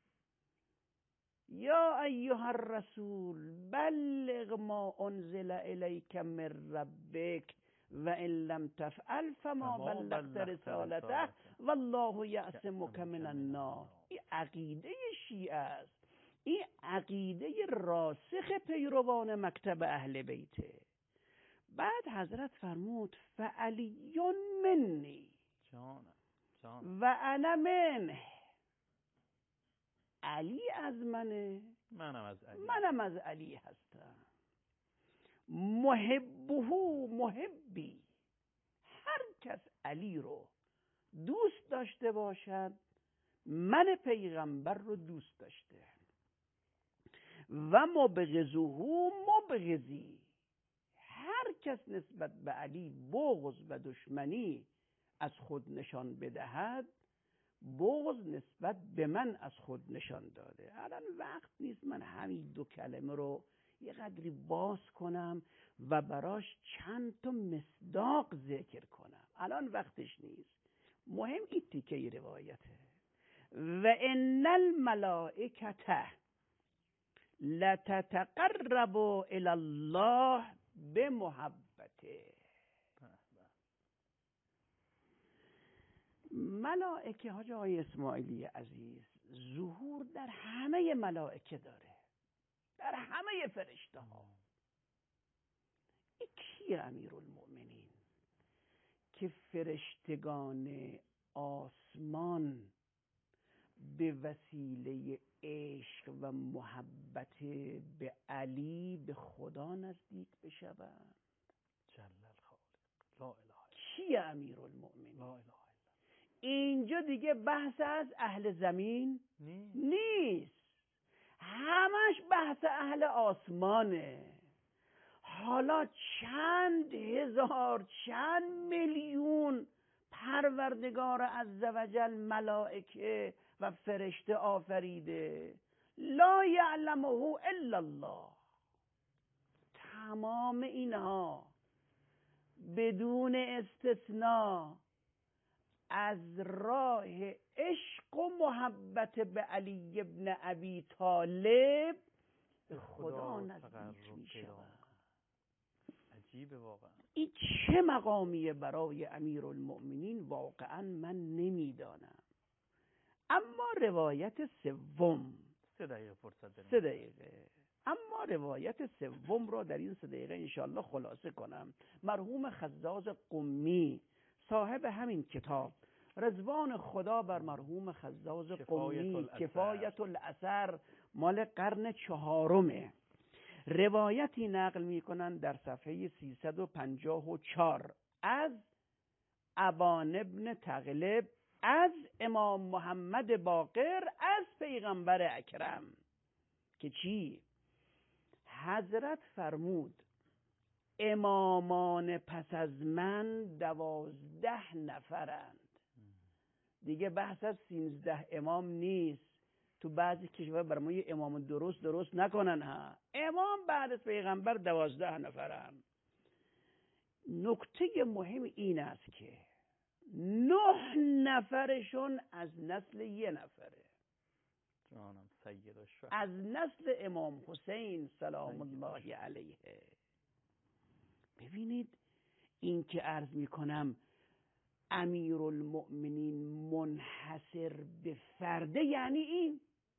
یا ایها الرسول بلغ ما انزل الیک من ربک و ان لم تفعل فما بلغت رسالته والله یعصمک من الناس. این عقیده شیعه است، این عقیده راسخ پیروان مکتب اهل بیته. بعد حضرت فرمود فعلی منی جانم جانم و انا منه. علی از منه، منم از علی منم از علی هستم. محبه محبی. هر کس علی رو دوست داشته باشد من پیغمبر رو دوست داشته. و مبغضه مبغضی. هر کس نسبت به علی بغض و دشمنی از خود نشان بدهد بغض نسبت به من از خود نشان داده. الان وقت نیست من همین دو کلمه رو یه قدری باز کنم و براش چند تا مصداق ذکر کنم، الان وقتش نیست. مهم این تیکه روایته. و ان الملائکه لتتقرب الی الله بمحبته. ملائکه حاج آقای اسماعیلی عزیز ظهور در همه ملائکه داره، در همه فرشته ها. این کیه امیرالمؤمنین که فرشتگان آسمان به وسیله عشق و محبت به علی به خدا نزدیک بشوند؟ جل الخالق لا اله. کیه امیرالمؤمنین؟ لا اله. اینجا دیگه بحث از اهل زمین نیست, نیست. همش بحث اهل آسمانه. حالا چند هزار چند میلیون پروردگار عزوجل ملائکه و فرشته آفریده، لا یعلمه الا الله. تمام اینها بدون استثناء از راه عشق و محبت به علی ابن ابی طالب به خدا نزدیک می شود. عجیبه واقعا. این چه مقامیه برای امیرالمؤمنین؟ واقعا من نمیدانم. اما روایت سوم، سه دقیقه فرصت داریم. سه دقیقه. اما روایت سوم را در این سه دقیقه انشالله خلاصه کنم. مرحوم خزاز قمی صاحب همین کتاب رضوان خدا بر مرحوم خزاز قمی، الاثر. کفایت الاثر مال قرن چهارمه. روایتی نقل میکنن در صفحه سیصد و پنجاه و چهار از ابان ابن تغلب از امام محمد باقر از پیغمبر اکرم که چی؟ حضرت فرمود امامان پس از من دوازده نفرند. دیگه بحث از سینزده امام نیست. تو بعضی کشور برای ما یه امام درست درست نکنن ها. امام بعد از پیغمبر دوازده نفرند. نکته مهم این است که نه نفرشون از نسل یه نفره، جانم سید الشهدا، از نسل امام حسین سلام الله علیه. ببینید این که عرض میکنم امیرالمؤمنین منحصر به فرده یعنی این،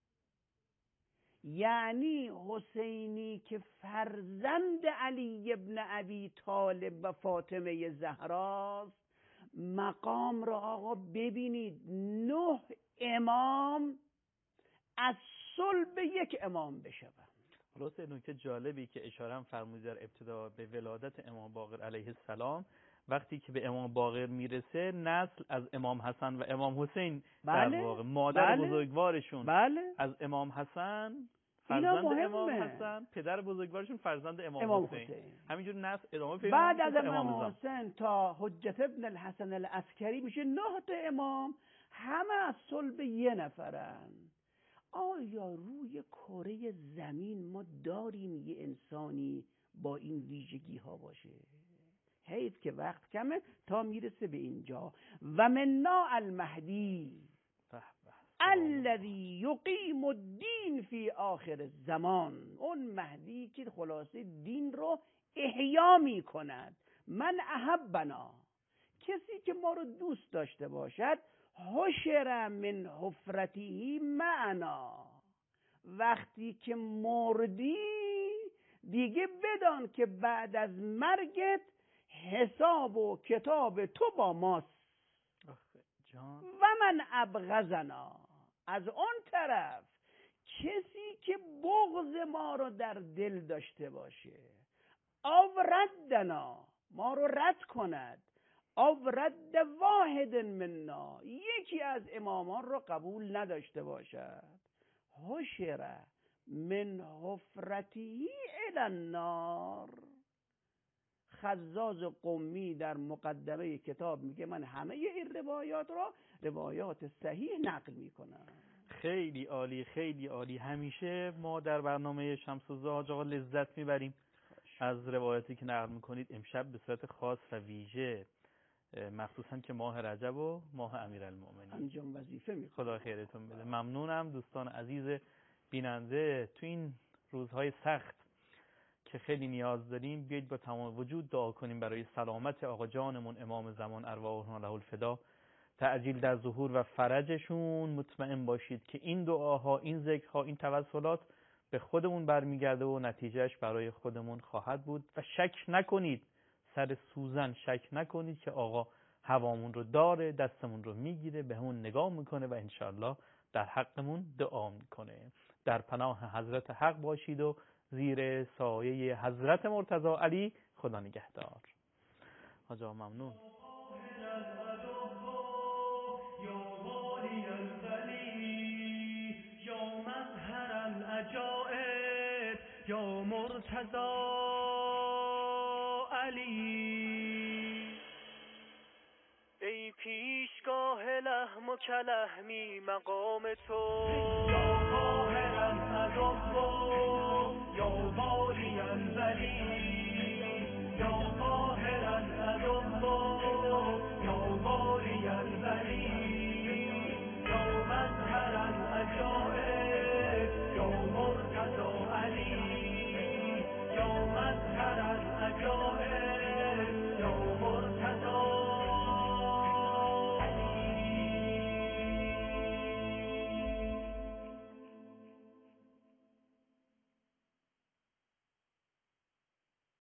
یعنی حسینی که فرزند علی ابن ابی طالب و فاطمه زهراست. مقام را آقا ببینید، نه امام از صلب یک امام بشوند. خلاص نکته جالبی که اشاره فرمودید در ابتدا به ولادت امام باقر علیه السلام، وقتی که به امام باقر میرسه نسل از امام حسن و امام حسین بله، در واقع مادر بله، بزرگوارشون بله، از امام حسن فرزند امام حسن، پدر بزرگوارشون فرزند امام, امام حسین, حسین. همینجور نسل ادامه پیدا بعد از امام, امام حسین تا حجت ابن الحسن العسکری میشه نه تا امام، همه از صلب یه نفرن. آیا روی کره زمین ما داریم یه انسانی با این ویژگی ها باشه؟ حیف که وقت کمه تا میرسه به اینجا. و منا المهدی الذی یقیم الدین فی آخر الزمان، اون مهدی که خلاصه دین رو احیا میکند. من احبنا، کسی که ما رو دوست داشته باشد، حشر من حفرته معنا، وقتی که مردی دیگه بدان که بعد از مرگت حساب و کتاب تو با ماست. و من ابغضنا، از اون طرف کسی که بغض ما رو در دل داشته باشه، او ردنا، ما رو رد کند، او رد واحد منا، یکی از امامان رو قبول نداشته باشد، حشر من حفرته الی النار. خزاز قمی در مقدمه کتاب میگه من همه این روایات رو روایات صحیح نقل میکنم. خیلی عالی، خیلی عالی. همیشه ما در برنامه شمس الزاج آقا لذت میبریم از روایاتی که نقل میکنید. امشب به صورت خاص و ویژه، مخصوصا که ماه رجب و ماه امیرالمؤمنین انجام وظیفه میکنم. خدا خیرتون بده. ممنونم دوستان عزیز بیننده. تو این روزهای سخت که خیلی نیاز داریم، بیایید با تمام وجود دعا کنیم برای سلامت آقا جانمون امام زمان ارواحنا له الفدا، تعجیل در ظهور و فرجشون. مطمئن باشید که این دعاها، این ذکرها، این توسلات به خودمون برمیگرده و نتیجهش برای خودمون خواهد بود. و شک نکنید، سر سوزن شک نکنید که آقا هوامون رو داره، دستمون رو میگیره، به همون نگاه میکنه و انشالله در حقمون دعا میکنه. در پناه حضرت حق باشید و زیر سایه حضرت مرتضی علی خدا نگهدار. آجا ممنون. یا مرتضی علی، ای پیشگاه لحم و کلحمی مقام تو، یا قاهرا عدو یا والی ولی